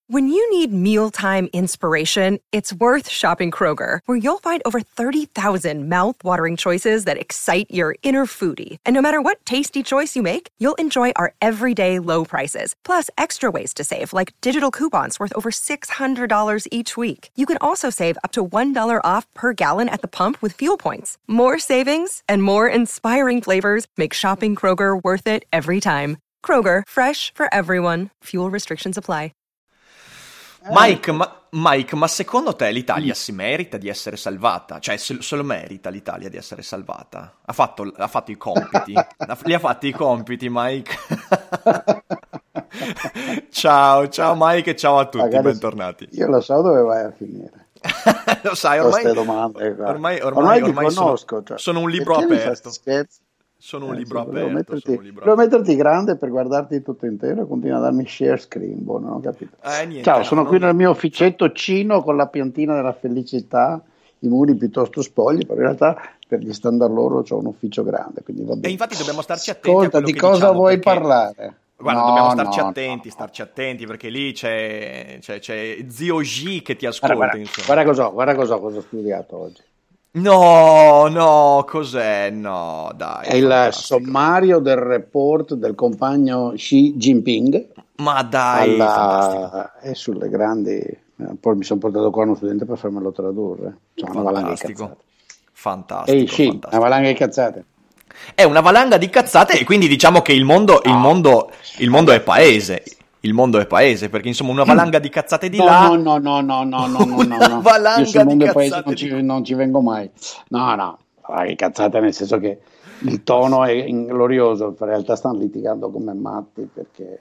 When you need mealtime inspiration, it's worth shopping Kroger, where you'll find over 30,000 mouth-watering choices that excite your inner foodie. And no matter what tasty choice you make, you'll enjoy our everyday low prices, plus extra ways to save, like digital coupons worth over $600 each week. You can also save up to $1 off per gallon at the pump with fuel points. More savings and more inspiring flavors make shopping Kroger worth it every time. Kroger, fresh for everyone. Fuel restrictions apply. Mike, ma secondo te l'Italia si merita di essere salvata? Cioè, se lo merita l'Italia di essere salvata? Ha fatto i compiti? Li ha fatti i compiti, Mike? Ciao Mike e ciao a tutti, Magari bentornati. Io lo so dove vai a finire. Lo sai, Queste domande qua. ormai ti conosco. sono un libro aperto. Sono un libro aperto. Devo metterti grande per guardarti tutto intero e continua a darmi share screen. Boh, non ho capito. Niente, Ciao, sono qui nel mio ufficetto cino con la piantina della felicità, i muri piuttosto spogli, però in realtà per gli standard loro c'ho un ufficio grande, quindi va bene. E infatti dobbiamo starci attenti a Ascolta, quello di che cosa diciamo, vuoi perché... parlare? Guarda, dobbiamo starci attenti perché lì c'è Zio G che ti ascolta. Guarda cosa ho studiato oggi. No, cos'è? No, dai. È il sommario del report del compagno Xi Jinping. Ma dai, fantastico. E sulle grandi. Poi mi sono portato qua uno studente per farmelo tradurre. Cioè, una valanga di cazzate. Fantastico. Ehi, Xi, una valanga di cazzate. È una valanga di cazzate e quindi diciamo che il mondo è paese. Il mondo è paese, perché insomma una valanga di cazzate di là. No. Una valanga Io sul mondo di è paese cazzate non ci vengo mai. No, valanga di cazzate nel senso che il tono è glorioso, in realtà stanno litigando come matti perché...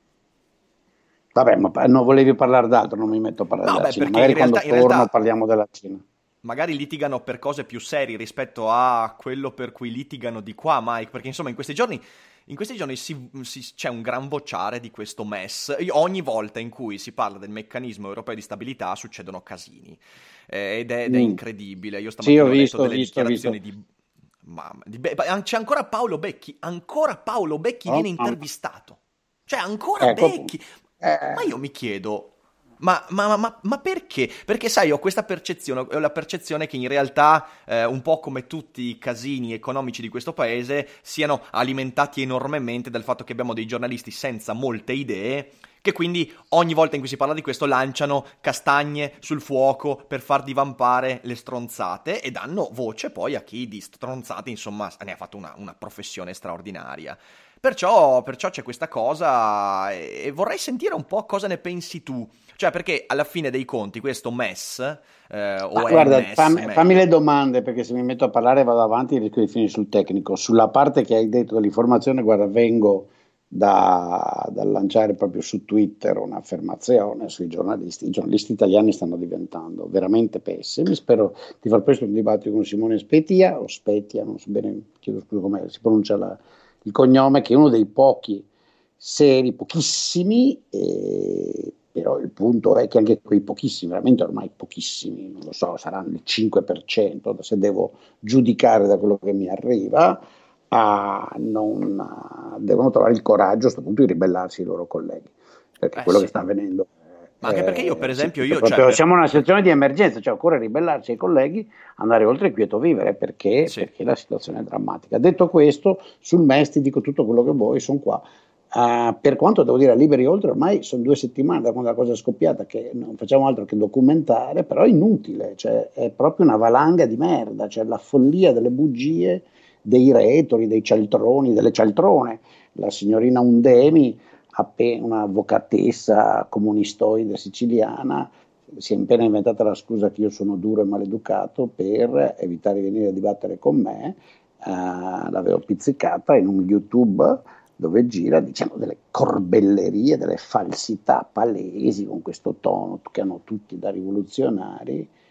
Vabbè, ma non volevi parlare d'altro, non mi metto a parlare della Cina. Magari quando torno parliamo della Cina. Magari litigano per cose più serie rispetto a quello per cui litigano di qua, Mike, perché insomma in questi giorni c'è un gran vociare di questo MES. Ogni volta in cui si parla del meccanismo europeo di stabilità succedono casini ed è incredibile. Io stamattina ho letto delle dichiarazioni c'è ancora Paolo Becchi viene intervistato. Cioè ancora Becchi. Ma io mi chiedo... Ma perché? Perché sai, ho la percezione che in realtà un po' come tutti i casini economici di questo paese siano alimentati enormemente dal fatto che abbiamo dei giornalisti senza molte idee, che quindi ogni volta in cui si parla di questo lanciano castagne sul fuoco per far divampare le stronzate e danno voce poi a chi di stronzate insomma ne ha fatto una professione straordinaria. Perciò c'è questa cosa e vorrei sentire un po' cosa ne pensi tu. Cioè, perché alla fine dei conti questo MES guarda, fammi le domande, perché se mi metto a parlare vado avanti e rischio di finire sul tecnico. Sulla parte che hai detto dell'informazione, guarda, vengo da lanciare proprio su Twitter un'affermazione sui giornalisti. I giornalisti italiani stanno diventando veramente pessimi. Spero di far presto un dibattito con Simone Spetia, non so bene, chiedo scusa come si pronuncia il cognome, che è uno dei pochi seri, pochissimi, però il punto è che anche quei pochissimi, veramente ormai pochissimi, non lo so, saranno il 5%, se devo giudicare da quello che mi arriva, devono trovare il coraggio a questo punto di ribellarsi ai loro colleghi, perché quello che sta avvenendo. Ma anche perché io, per esempio, siamo in una situazione di emergenza, cioè occorre ribellarsi ai colleghi, andare oltre il quieto vivere, perché la situazione è drammatica. Detto questo, sul MES ti dico tutto quello che vuoi, sono qua. Per quanto devo dire a Liberi Oltre, ormai sono 2 settimane da quando la cosa è scoppiata che non facciamo altro che documentare, però è inutile, cioè è proprio una valanga di merda, cioè la follia delle bugie, dei retori, dei cialtroni, delle cialtrone. La signorina Undemi, una avvocatessa comunistoide siciliana, si è appena inventata la scusa che io sono duro e maleducato per evitare di venire a dibattere con me. L'avevo pizzicata in un YouTube dove gira diciamo delle corbellerie, delle falsità palesi con questo tono che hanno tutti da rivoluzionari,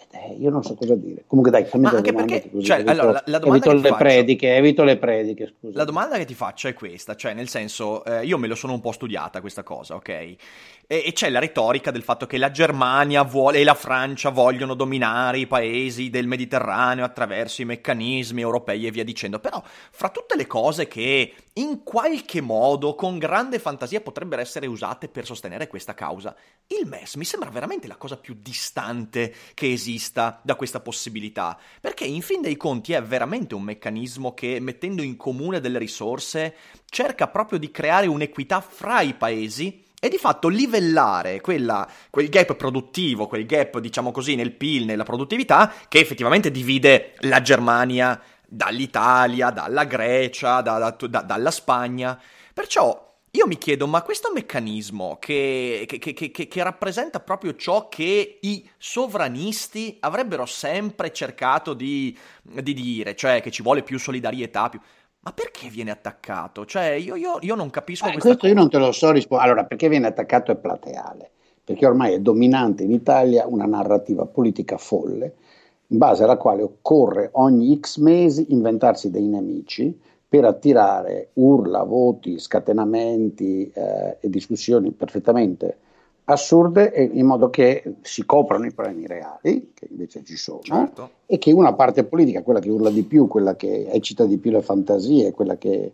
Io non so cosa dire. Comunque dai, fammi anche perché, così, cioè, allora, la domanda evito le prediche, scusa. La domanda che ti faccio è questa, cioè nel senso, io me lo sono un po' studiata questa cosa, ok? E c'è la retorica del fatto che la Germania vuole e la Francia vogliono dominare i paesi del Mediterraneo attraverso i meccanismi europei e via dicendo, però fra tutte le cose che in qualche modo, con grande fantasia, potrebbero essere usate per sostenere questa causa, il MES mi sembra veramente la cosa più distante che esista da questa possibilità, perché in fin dei conti è veramente un meccanismo che, mettendo in comune delle risorse, cerca proprio di creare un'equità fra i paesi e di fatto livellare quel gap produttivo, quel gap, diciamo così, nel PIL, nella produttività, che effettivamente divide la Germania dall'Italia, dalla Grecia, dalla Spagna. Perciò io mi chiedo, ma questo meccanismo che rappresenta proprio ciò che i sovranisti avrebbero sempre cercato di dire, cioè che ci vuole più solidarietà, più... Ma perché viene attaccato? Cioè, io non capisco questa questo cosa. Io non te lo so rispondere. Allora, perché viene attaccato è plateale? Perché ormai è dominante in Italia una narrativa politica folle, in base alla quale occorre ogni X mesi inventarsi dei nemici per attirare urla, voti, scatenamenti e discussioni perfettamente assurde, in modo che si coprano i problemi reali, che invece ci sono, certo, e che una parte politica, quella che urla di più, quella che eccita di più le fantasie, quella che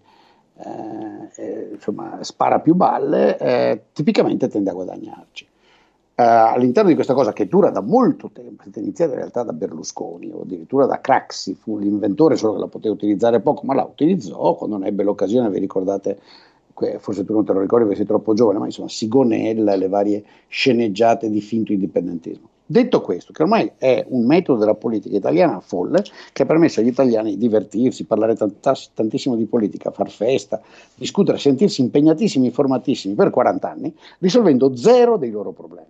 insomma, spara più balle, tipicamente tende a guadagnarci. All'interno di questa cosa che dura da molto tempo, è iniziata in realtà da Berlusconi o addirittura da Craxi, fu l'inventore, solo che la poteva utilizzare poco, ma la utilizzò quando ne ebbe l'occasione. Vi ricordate, forse tu non te lo ricordi perché sei troppo giovane, ma insomma Sigonella, le varie sceneggiate di finto indipendentismo. Detto questo, che ormai è un metodo della politica italiana folle, che ha permesso agli italiani di divertirsi, parlare tantissimo di politica, far festa, discutere, sentirsi impegnatissimi, informatissimi per 40 anni, risolvendo zero dei loro problemi,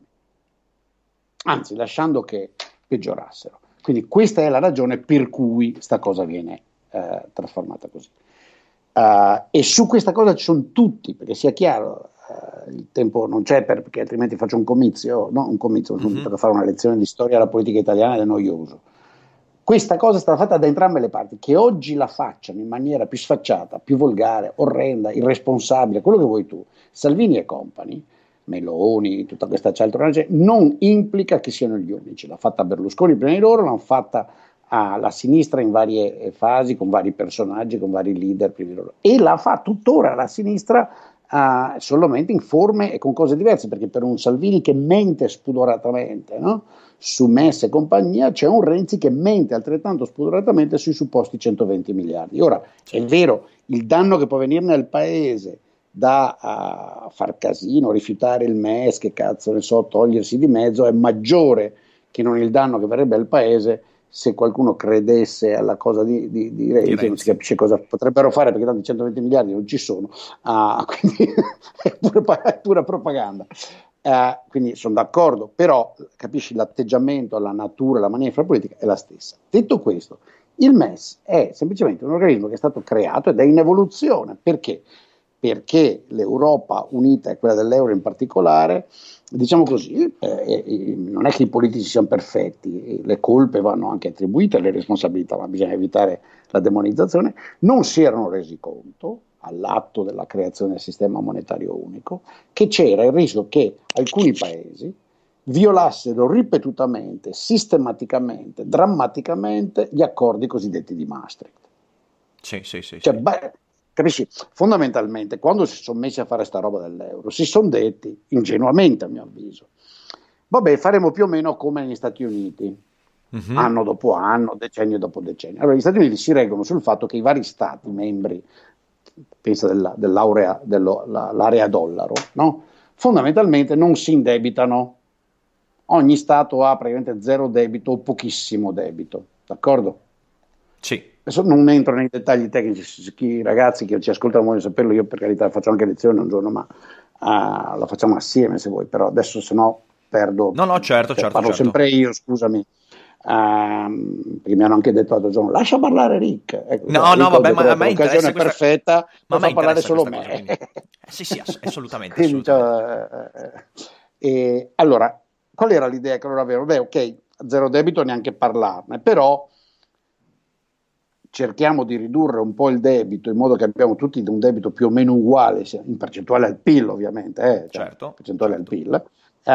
anzi lasciando che peggiorassero. Quindi questa è la ragione per cui sta cosa viene trasformata così. E su questa cosa ci sono tutti, perché sia chiaro, il tempo non c'è perché altrimenti faccio un comizio, per fare una lezione di storia alla politica italiana ed è noioso. Questa cosa è stata fatta da entrambe le parti, che oggi la facciano in maniera più sfacciata, più volgare, orrenda, irresponsabile, quello che vuoi tu, Salvini e compagni, Meloni, tutta questa cialtrona, non implica che siano gli unici. L'ha fatta Berlusconi prima di loro, l'hanno fatta alla sinistra in varie fasi, con vari personaggi, con vari leader prima di loro, e la fa tuttora la sinistra solamente in forme e con cose diverse, perché per un Salvini che mente spudoratamente, no? Su MES e compagnia, c'è un Renzi che mente altrettanto spudoratamente sui supposti 120 miliardi. Ora, è vero, il danno che può venirne al paese da far casino, rifiutare il MES, che cazzo ne so, togliersi di mezzo, è maggiore che non il danno che verrebbe al paese se qualcuno credesse alla cosa di Renzi. Non si capisce cosa potrebbero fare, perché tanto i 120 miliardi non ci sono, quindi è pura propaganda. Quindi sono d'accordo, però capisci, l'atteggiamento, la natura, la maniera di fare politica è la stessa. Detto questo, il MES è semplicemente un organismo che è stato creato ed è in evoluzione. Perché? Perché l'Europa unita e quella dell'euro in particolare, diciamo così, non è che i politici siano perfetti, le colpe vanno anche attribuite, le responsabilità, ma bisogna evitare la demonizzazione, non si erano resi conto all'atto della creazione del sistema monetario unico che c'era il rischio che alcuni paesi violassero ripetutamente, sistematicamente, drammaticamente gli accordi cosiddetti di Maastricht. Sì. Cioè, capisci? Fondamentalmente, quando si sono messi a fare sta roba dell'euro, si sono detti, ingenuamente a mio avviso, vabbè, faremo più o meno come negli Stati Uniti, anno dopo anno, decennio dopo decennio. Allora, gli Stati Uniti si reggono sul fatto che i vari Stati membri, pensa dell'area dollaro, no? Fondamentalmente non si indebitano. Ogni Stato ha praticamente zero debito o pochissimo debito, d'accordo? Sì. Adesso non entro nei dettagli tecnici, ragazzi che ci ascoltano vogliono saperlo, io per carità faccio anche lezioni un giorno, ma la facciamo assieme se vuoi, però adesso se no perdo. No, certo. Parlo sempre io, scusami, perché mi hanno anche detto l'altro giorno, lascia parlare Rick. Ecco, vabbè, ma a me l'occasione perfetta, ma fa parlare solo me. Sì, assolutamente. Quindi, allora, qual era l'idea che loro avevano? Beh, ok, zero debito neanche parlarne, però cerchiamo di ridurre un po' il debito in modo che abbiamo tutti un debito più o meno uguale, in percentuale al PIL ovviamente, cioè, certo, percentuale certo. al PIL,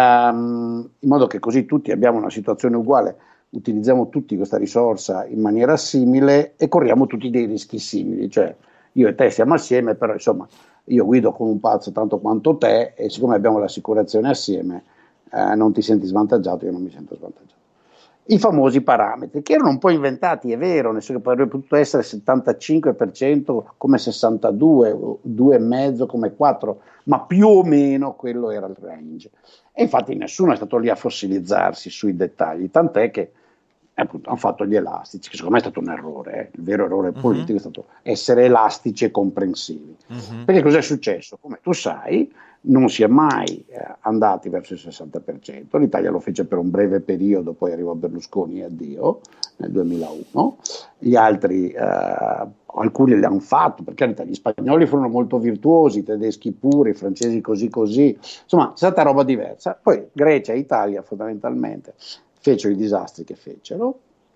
in modo che così tutti abbiamo una situazione uguale, utilizziamo tutti questa risorsa in maniera simile e corriamo tutti dei rischi simili, cioè io e te siamo assieme, però insomma io guido come un pazzo tanto quanto te e siccome abbiamo l'assicurazione assieme non ti senti svantaggiato, io non mi sento svantaggiato. I famosi parametri, che erano un po' inventati, è vero, nel senso che avrebbe potuto essere 75% come 62, 2,5 come 4, ma più o meno quello era il range. E infatti nessuno è stato lì a fossilizzarsi sui dettagli, tant'è che appunto, hanno fatto gli elastici, che secondo me è stato un errore, il vero errore politico è stato essere elastici e comprensivi. Perché cos'è successo? Come tu sai, non si è mai andati verso il 60%, l'Italia lo fece per un breve periodo, poi arrivò Berlusconi e addio nel 2001, gli altri, alcuni li hanno fatto, perché gli spagnoli furono molto virtuosi, i tedeschi pure, i francesi così così, insomma c'è stata roba diversa, poi Grecia e Italia fondamentalmente fecero i disastri che fecero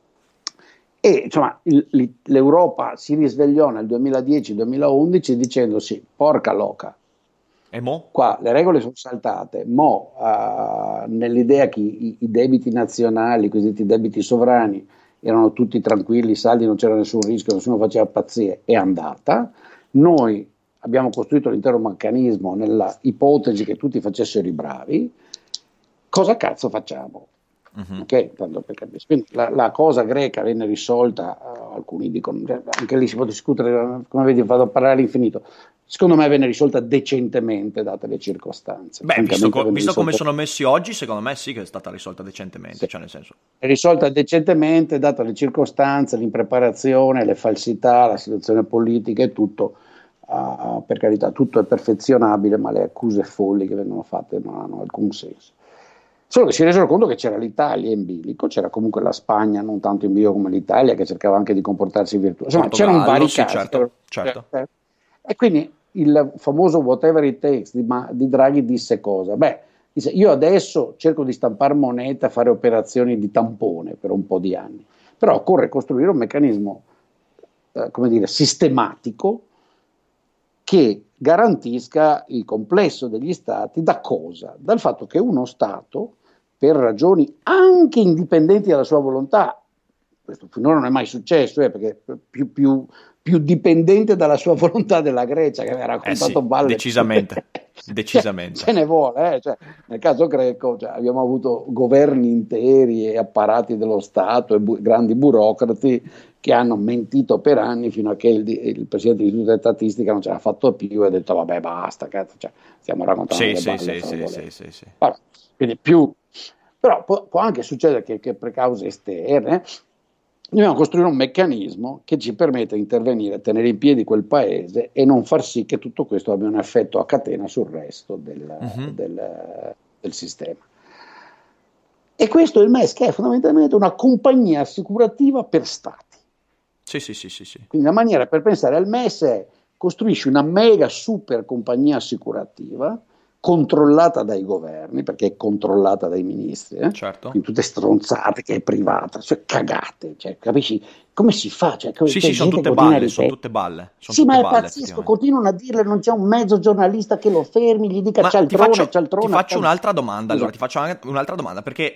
e insomma l'Europa si risvegliò nel 2010-2011 dicendosi porca loca, e mo? Qua le regole sono saltate, nell'idea che i debiti nazionali, i cosiddetti debiti sovrani, erano tutti tranquilli, saldi, non c'era nessun rischio, nessuno faceva pazzie, è andata. Noi abbiamo costruito l'intero meccanismo nella ipotesi che tutti facessero i bravi. Cosa cazzo facciamo? Okay, tanto per capire. Quindi la cosa greca venne risolta, alcuni dicono, anche lì si può discutere, come vedi vado a parlare all'infinito. Secondo me venne risolta decentemente date le circostanze. Beh, visto come sono messi oggi, secondo me sì che è stata risolta decentemente, sì. Cioè nel senso. È risolta decentemente date le circostanze, l'impreparazione, le falsità, la situazione politica e tutto. Per carità, tutto è perfezionabile, ma le accuse folli che vengono fatte non hanno alcun senso. Solo che si resero conto che c'era l'Italia in bilico, c'era comunque la Spagna non tanto in bilico come l'Italia, che cercava anche di comportarsi virtuoso. Insomma, c'erano vari sì, casi. Certo. E quindi il famoso whatever it takes di Draghi disse cosa? Beh, disse, io adesso cerco di stampare moneta, fare operazioni di tampone per un po' di anni, però occorre costruire un meccanismo, come dire, sistematico che garantisca il complesso degli stati da cosa? Dal fatto che uno Stato, per ragioni anche indipendenti dalla sua volontà, questo finora non è mai successo, perché più dipendente dalla sua volontà della Grecia, che aveva raccontato balle. Decisamente. Ce ne vuole, cioè, nel caso greco abbiamo avuto governi interi e apparati dello Stato e grandi burocrati che hanno mentito per anni fino a che il presidente dell'Istituto di Statistica non ce l'ha fatto più e ha detto vabbè basta, cazzo, stiamo raccontando le balle. Sì. Vabbè, quindi però può anche succedere che per cause esterne dobbiamo costruire un meccanismo che ci permetta di intervenire, tenere in piedi quel paese e non far sì che tutto questo abbia un effetto a catena sul resto del sistema. E questo è il MES, che è fondamentalmente una compagnia assicurativa per stati. Sì. Quindi la maniera per pensare al MES è costruisci una mega super compagnia assicurativa controllata dai governi, perché è controllata dai ministri, certo. Quindi tutte stronzate, che è privata, cioè cagate, cioè, capisci? Come si fa? Cioè, sì, sono tutte balle, sono tutte balle. Sì, ma è pazzesco, continuano a dirle, non c'è un mezzo giornalista che lo fermi, gli dica cialtrone. Ti faccio un'altra domanda, allora, ti faccio un'altra domanda, perché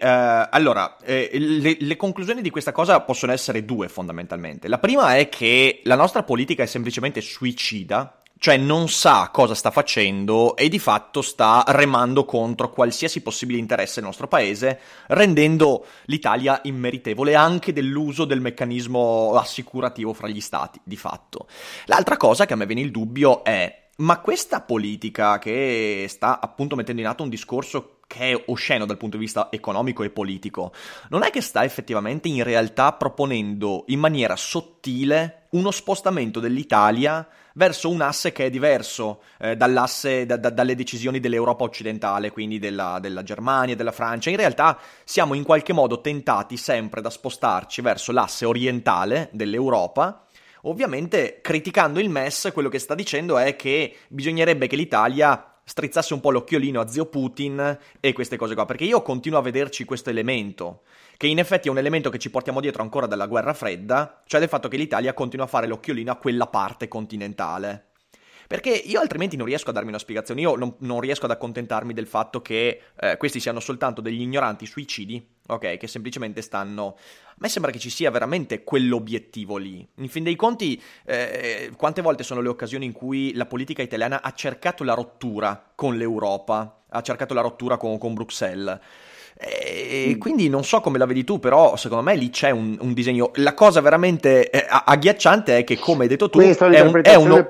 le conclusioni di questa cosa possono essere due fondamentalmente. La prima è che la nostra politica è semplicemente suicida, cioè non sa cosa sta facendo e di fatto sta remando contro qualsiasi possibile interesse del nostro paese, rendendo l'Italia immeritevole anche dell'uso del meccanismo assicurativo fra gli stati, di fatto. L'altra cosa che a me viene il dubbio è: ma questa politica che sta appunto mettendo in atto un discorso che è osceno dal punto di vista economico e politico, non è che sta effettivamente in realtà proponendo in maniera sottile uno spostamento dell'Italia verso un asse che è diverso dall'asse, dalle decisioni dell'Europa occidentale, quindi della Germania, della Francia? In realtà siamo in qualche modo tentati sempre da spostarci verso l'asse orientale dell'Europa. Ovviamente, criticando il MES, quello che sta dicendo è che bisognerebbe che l'Italia strizzasse un po' l'occhiolino a zio Putin e queste cose qua, perché io continuo a vederci questo elemento, che in effetti è un elemento che ci portiamo dietro ancora dalla guerra fredda, cioè del fatto che l'Italia continua a fare l'occhiolino a quella parte continentale. Perché io altrimenti non riesco a darmi una spiegazione, io non riesco ad accontentarmi del fatto che questi siano soltanto degli ignoranti suicidi, ok, che semplicemente stanno... A me sembra che ci sia veramente quell'obiettivo lì. In fin dei conti, quante volte sono le occasioni in cui la politica italiana ha cercato la rottura con l'Europa, ha cercato la rottura con Bruxelles? E quindi non so come la vedi tu, però secondo me lì c'è un disegno. La cosa veramente agghiacciante è che, come hai detto tu, questa è l'interpretazione,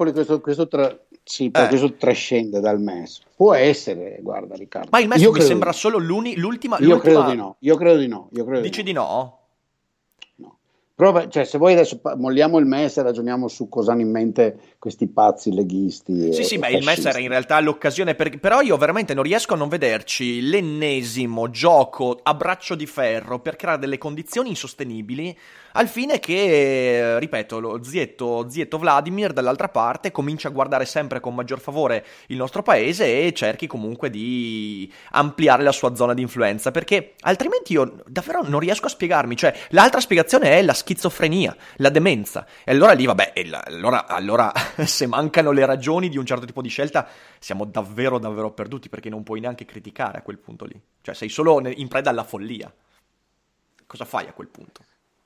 questo trascende dal MES. Può essere, guarda Riccardo. Ma il MES mi sembra solo l'ultima. Io credo di no. Dici di no? No. Però, cioè, se voi adesso molliamo il MES e ragioniamo su cosa hanno in mente questi pazzi leghisti. Sì, beh, il MES era in realtà l'occasione però io veramente non riesco a non vederci l'ennesimo gioco a braccio di ferro per creare delle condizioni insostenibili al fine che, ripeto, lo zietto Vladimir dall'altra parte comincia a guardare sempre con maggior favore il nostro paese e cerchi comunque di ampliare la sua zona di influenza, perché altrimenti io davvero non riesco a spiegarmi, cioè l'altra spiegazione è la schizofrenia, la demenza, e allora lì vabbè, allora se mancano le ragioni di un certo tipo di scelta siamo davvero perduti, perché non puoi neanche criticare a quel punto lì, cioè sei solo in preda alla follia. Cosa fai a quel punto?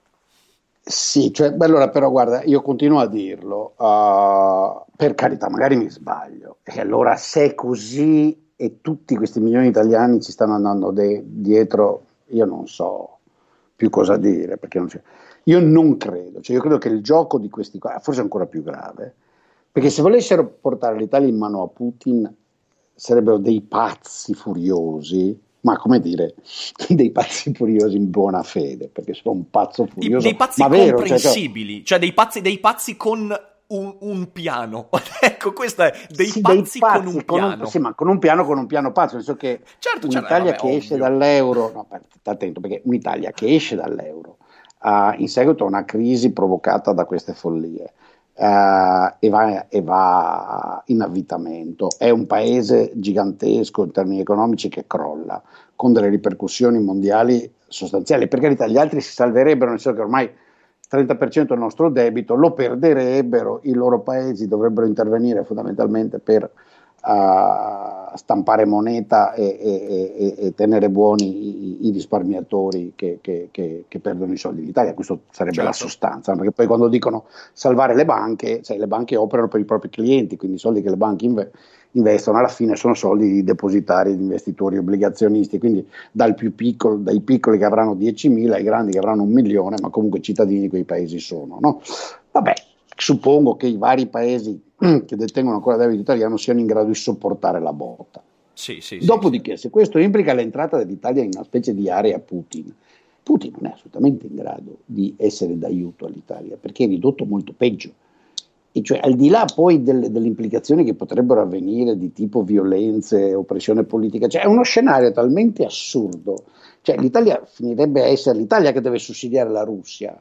Sì, cioè, allora però guarda, io continuo a dirlo, per carità, magari mi sbaglio, e allora se è così e tutti questi milioni di italiani ci stanno andando dietro, io non so più cosa dire, perché io non credo, cioè io credo che il gioco di questi qua, forse è ancora più grave, perché se volessero portare l'Italia in mano a Putin sarebbero dei pazzi furiosi, ma come dire, dei pazzi furiosi in buona fede, perché sono un pazzo furioso, dei pazzi ma vero, comprensibili, cioè dei pazzi con un piano. Ecco, questo è dei pazzi con un piano. Sì, ma con un piano pazzo, nel senso che un'Italia che esce dall'euro, no, attento, perché un'Italia che esce dall'euro in seguito a una crisi provocata da queste follie, e va in avvitamento, è un paese gigantesco in termini economici che crolla, con delle ripercussioni mondiali sostanziali. Per carità, gli altri si salverebbero, nel senso che ormai il 30% del nostro debito lo perderebbero, i loro paesi dovrebbero intervenire fondamentalmente per stampare moneta e tenere buoni i risparmiatori che perdono i soldi. L'Italia, questo sarebbe la sostanza, perché poi quando dicono salvare le banche operano per i propri clienti, quindi i soldi che le banche investono alla fine sono soldi di depositari, di investitori, obbligazionisti, quindi dai piccoli che avranno 10.000 ai grandi che avranno 1 milione, ma comunque cittadini di quei paesi sono, no? Vabbè, suppongo che i vari paesi che detengono ancora debito italiano siano in grado di sopportare la botta. Dopodiché, se questo implica l'entrata dell'Italia in una specie di area Putin non è assolutamente in grado di essere d'aiuto all'Italia, perché è ridotto molto peggio. E cioè, al di là poi delle implicazioni che potrebbero avvenire di tipo violenze, oppressione politica, cioè è uno scenario talmente assurdo, cioè l'Italia finirebbe a essere l'Italia che deve sussidiare la Russia.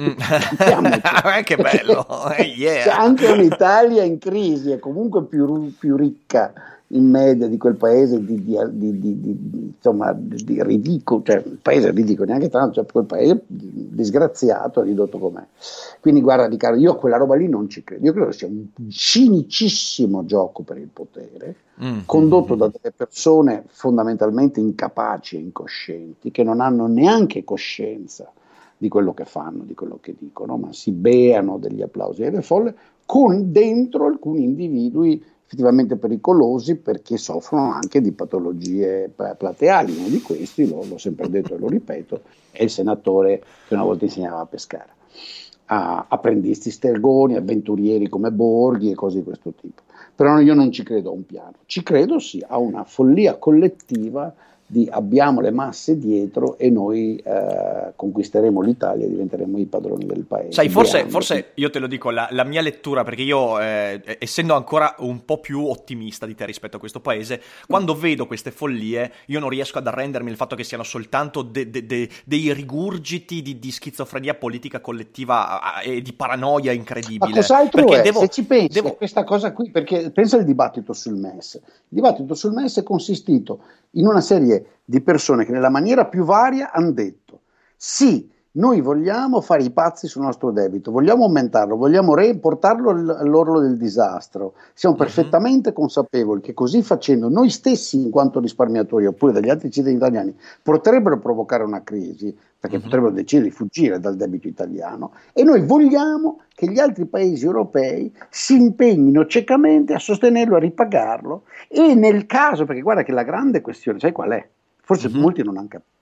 Che bello, yeah. Cioè, anche un'Italia in crisi è comunque più ricca in media di quel paese insomma, di ridicolo, cioè il paese è ridicolo, neanche tanto, cioè quel paese disgraziato, ridotto com'è. Quindi guarda Riccardo, io a quella roba lì non ci credo, io credo che sia un cinicissimo gioco per il potere, condotto da delle persone fondamentalmente incapaci e incoscienti, che non hanno neanche coscienza di quello che fanno, di quello che dicono, ma si beano degli applausi delle folle, con dentro alcuni individui effettivamente pericolosi, perché soffrono anche di patologie plateali. Uno di questi, l'ho sempre detto e lo ripeto, è il senatore che una volta insegnava a pescare, a apprendisti stergoni, avventurieri come Borghi e cose di questo tipo. Però io non ci credo a un piano, ci credo sì a una follia collettiva di abbiamo le masse dietro e noi conquisteremo l'Italia e diventeremo i padroni del paese. Sai, forse io te lo dico, la mia lettura, perché io, essendo ancora un po' più ottimista di te rispetto a questo paese, quando vedo queste follie, io non riesco ad arrendermi il fatto che siano soltanto dei rigurgiti di schizofrenia politica collettiva e di paranoia incredibile. Ma cos'altro è? Se ci pensi a questa cosa qui, perché pensa al dibattito sul MES. Il dibattito sul MES è consistito in una serie di persone che nella maniera più varia hanno detto sì, noi vogliamo fare i pazzi sul nostro debito, vogliamo aumentarlo, vogliamo portarlo all'orlo del disastro, siamo perfettamente consapevoli che così facendo noi stessi in quanto risparmiatori oppure dagli altri cittadini italiani potrebbero provocare una crisi perché potrebbero decidere di fuggire dal debito italiano e noi vogliamo che gli altri paesi europei si impegnino ciecamente a sostenerlo, a ripagarlo e nel caso, perché guarda che la grande questione, sai qual è? Forse molti non hanno capito.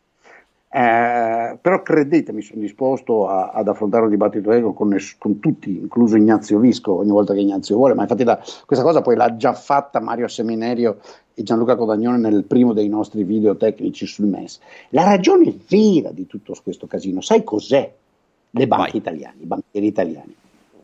Però credetemi, sono disposto ad affrontare un dibattito con tutti, incluso Ignazio Visco, ogni volta che Ignazio vuole, ma infatti questa cosa poi l'ha già fatta Mario Semenerio e Gianluca Codagnone nel primo dei nostri video tecnici sul MES. La ragione vera di tutto questo casino, sai cos'è? Le banche italiane, i banchieri italiani.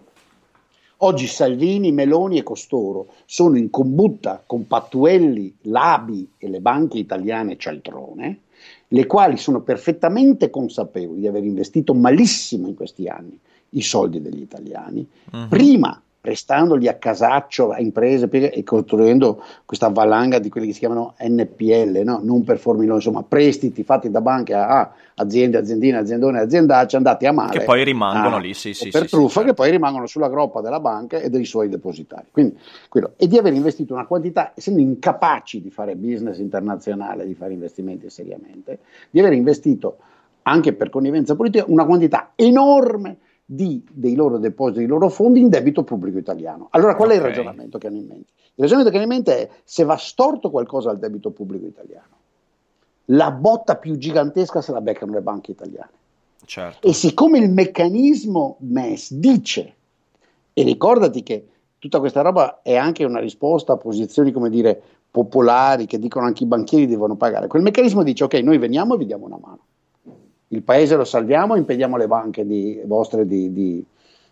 Oggi Salvini, Meloni e costoro sono in combutta con Pattuelli, l'ABI e le banche italiane cialtrone, le quali sono perfettamente consapevoli di aver investito malissimo in questi anni i soldi degli italiani, prima prestandoli a casaccio a imprese e costruendo questa valanga di quelli che si chiamano NPL, no? Non performing loan, insomma prestiti fatti da banche a aziende, aziendine, aziendone, aziendacci andati a male. Che poi rimangono lì, per truffa, certo. Che poi rimangono sulla groppa della banca e dei suoi depositari. Quindi, e di aver investito una quantità, essendo incapaci di fare business internazionale, di fare investimenti seriamente, di aver investito anche per connivenza politica una quantità enorme dei loro depositi, dei loro fondi in debito pubblico italiano. Allora qual è il ragionamento che hanno in mente? Il ragionamento che hanno in mente è se va storto qualcosa al debito pubblico italiano, la botta più gigantesca se la beccano le banche italiane. Certo. E siccome il meccanismo MES dice, e ricordati che tutta questa roba è anche una risposta a posizioni, come dire, popolari, che dicono anche i banchieri devono pagare, quel meccanismo dice ok, noi veniamo e vi diamo una mano. Il paese lo salviamo, impediamo alle banche vostre di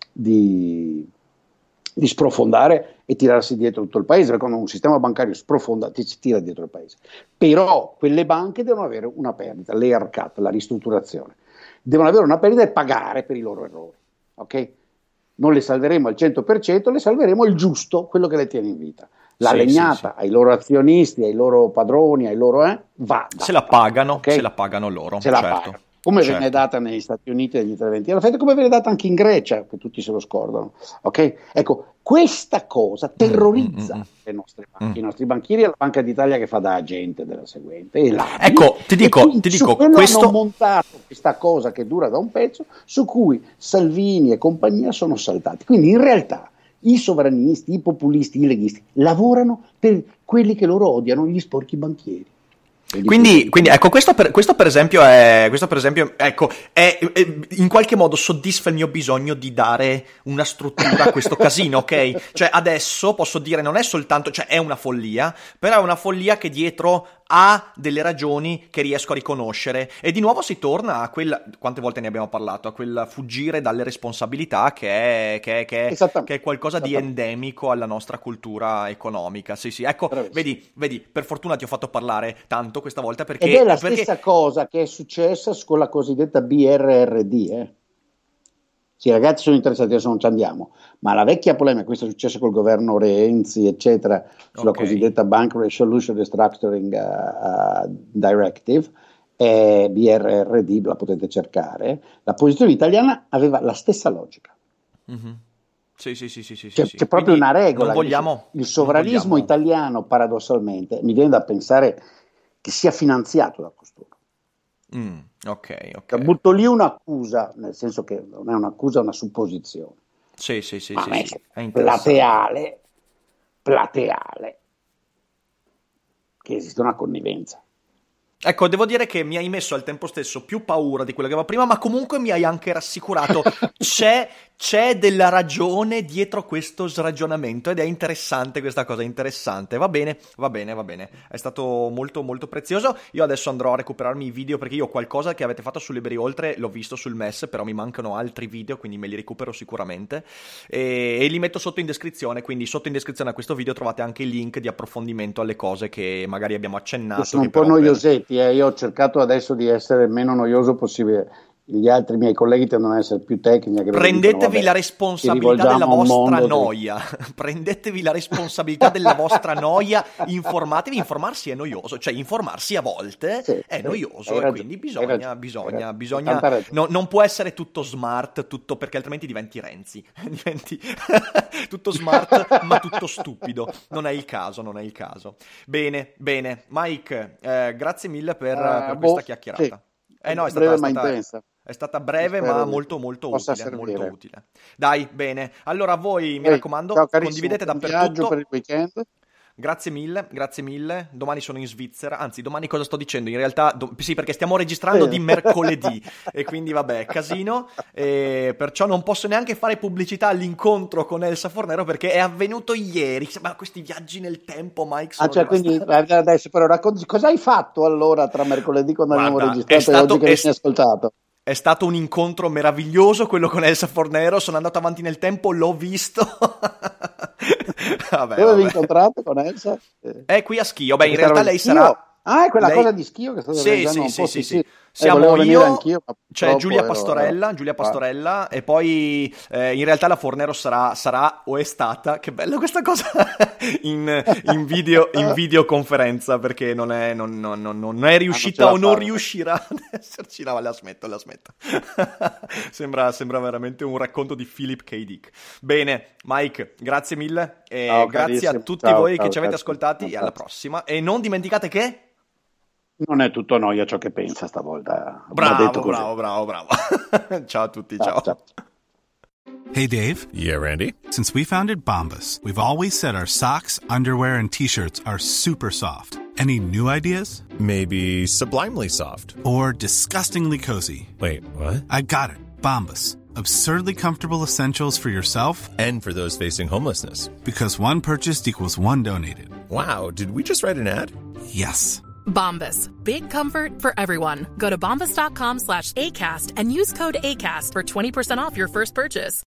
sprofondare e tirarsi dietro tutto il paese, perché quando un sistema bancario sprofonda ti tira dietro il paese. Però quelle banche devono avere una perdita, l'haircut, la ristrutturazione, devono avere una perdita e pagare per i loro errori. Ok? Non le salveremo al 100%, le salveremo il giusto, quello che le tiene in vita. La legnata ai loro azionisti, ai loro padroni, ai loro va. Se la pagano, okay? Se la pagano loro, se la pagano. Come viene data negli Stati Uniti negli interventi alla Fed, come viene data anche in Grecia, che tutti se lo scordano. Okay? Ecco, questa cosa terrorizza le nostre banche, i nostri banchieri e la Banca d'Italia che fa da agente della seguente. Ecco, ti dico, questo hanno montato questa cosa che dura da un pezzo, su cui Salvini e compagnia sono saltati. Quindi in realtà i sovranisti, i populisti, i leghisti lavorano per quelli che loro odiano, gli sporchi banchieri. Quindi ecco, questo per esempio ecco, è in qualche modo soddisfa il mio bisogno di dare una struttura a questo casino, ok? Cioè adesso posso dire non è soltanto, cioè è una follia, però è una follia che dietro ha delle ragioni che riesco a riconoscere e di nuovo si torna a quella, quante volte ne abbiamo parlato, a quel fuggire dalle responsabilità che è qualcosa di endemico alla nostra cultura economica. Sì, ecco, vedi, per fortuna ti ho fatto parlare tanto questa volta perché... Ed è la stessa cosa che è successa con la cosiddetta BRRD, Sì, i ragazzi sono interessati, adesso non ci andiamo, ma la vecchia polemica, questo è successo col governo Renzi, eccetera, sulla cosiddetta Bank Resolution Restructuring Directive, BRRD, la potete cercare, la posizione italiana aveva la stessa logica. Mm-hmm. Sì. C'è proprio una regola. Il sovranismo italiano, paradossalmente, mi viene da pensare che sia finanziato da costoro. Ok. Butto lì un'accusa, nel senso che non è un'accusa, è una supposizione. Sì. È plateale che esiste una connivenza. Ecco, devo dire che mi hai messo al tempo stesso più paura di quello che avevo prima, ma comunque mi hai anche rassicurato. c'è della ragione dietro questo sragionamento ed è interessante questa cosa, interessante. Va bene, è stato molto molto prezioso. Io adesso andrò a recuperarmi i video perché io qualcosa che avete fatto su Liberi Oltre l'ho visto sul MES, però mi mancano altri video, quindi me li recupero sicuramente e li metto sotto in descrizione, quindi sotto in descrizione a questo video trovate anche il link di approfondimento alle cose che magari abbiamo accennato. Sono un po' noiosetti, io ho cercato adesso di essere il meno noioso possibile. Gli altri miei colleghi tendono ad essere più tecnici. Prendetevi la responsabilità della vostra noia. Prendetevi la responsabilità della vostra noia. Informatevi. Informarsi è noioso, cioè informarsi a volte è noioso e quindi bisogna. Non può essere tutto smart, tutto, perché altrimenti diventi Renzi. Diventi tutto smart ma tutto stupido. Non è il caso. Bene. Mike, grazie mille per questa chiacchierata. Sì. No, è breve ma intensa. È stata breve ma molto utile. Dai, bene. Allora voi, mi raccomando, condividete dappertutto. Viaggio per il weekend. Grazie mille. Domani sono in Svizzera. Anzi, domani cosa sto dicendo? In realtà, sì, perché stiamo registrando di mercoledì e quindi vabbè, casino. E perciò non posso neanche fare pubblicità all'incontro con Elsa Fornero perché è avvenuto ieri. Ma questi viaggi nel tempo, Mike, sono quindi adesso però racconti cosa hai fatto allora tra mercoledì quando abbiamo registrato e oggi che mi hai ascoltato? È stato un incontro meraviglioso quello con Elsa Fornero, sono andato avanti nel tempo, l'ho visto. Dove avevi incontrato con Elsa? È qui a Schio, in realtà lei sarà... Ah, è quella cosa di Schio che sta sì. Siamo io, c'è Giulia Pastorella, però. E poi in realtà la Fornero sarà o è stata, che bella questa cosa, in videoconferenza, perché non è riuscita o non riuscirà ad esserci. No, la smetto. Sembra veramente un racconto di Philip K. Dick. Bene, Mike, grazie mille e grazie a tutti voi che ci avete ascoltati e alla prossima. E non dimenticate che non è tutto noia ciò che pensa stavolta. Bravo. Ciao a tutti, ciao. Hey, Dave. Yeah, Randy? Since we founded Bombas, we've always said our socks, underwear, and T-shirts are super soft. Any new ideas? Maybe sublimely soft. Or disgustingly cozy. Wait, what? I got it. Bombas. Absurdly comfortable essentials for yourself and for those facing homelessness. Because one purchased equals one donated. Wow, did we just write an ad? Yes. Bombas. Big comfort for everyone. Go to bombas.com/ACAST and use code ACAST for 20% off your first purchase.